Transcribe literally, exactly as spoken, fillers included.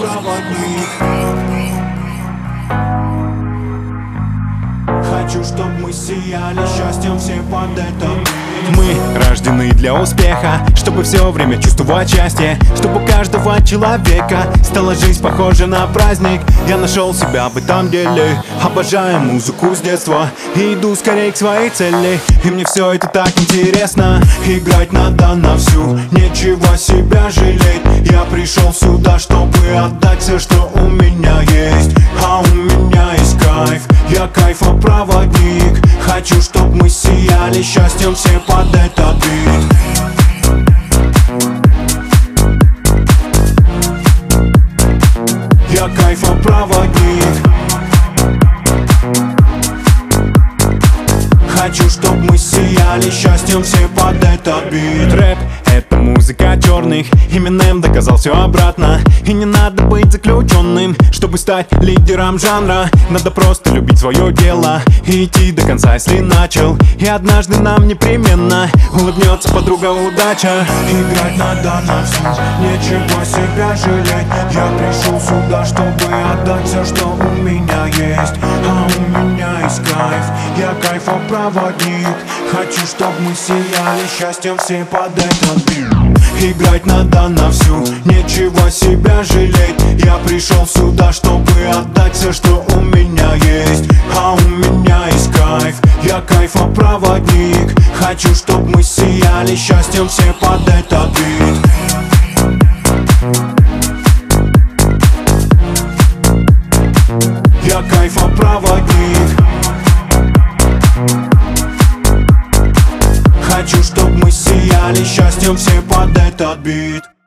кайфопроводник. Хочу, чтоб мы сияли счастьем все под это. Мы рождены для успеха, чтобы все время чувствовать счастье, чтобы у каждого человека стала жизнь похожа на праздник. Я нашел себя в этом деле, обожаю музыку с детства и иду скорее к своей цели. И мне все это так интересно, играть надо на всю, нечего себя жалеть. Я пришел сюда, чтобы отдать все, что у меня есть. А у меня есть кайф, я кайфопроводник. Хочу, чтоб мы сияли счастьем все под этот бит. Я кайфопроводник. Хочу, чтоб мы сияли счастьем все под этот бит. Рэп — это музыка черных, Eminem доказал все обратно. И не надо быть заключенным, чтобы стать лидером жанра. Надо просто любить свое дело и идти до конца, если начал. И однажды нам непременно улыбнется подруга удача. Играть надо на всю, нечего себя жалеть. Я пришел сюда, чтобы отдать все, что у меня есть. А у меня есть кайф, я кайфопроводник. Хочу, чтоб мы сияли счастьем все под этот бит. Играть надо на всю, нечего себя жалеть. Я пришел сюда, чтобы отдать все, что у меня есть. А у меня есть кайф, я кайфопроводник. Хочу, чтоб мы сияли счастьем все под этот бит. Я кайфопроводник. Хочу, чтоб мы сияли счастьем все под этот бит.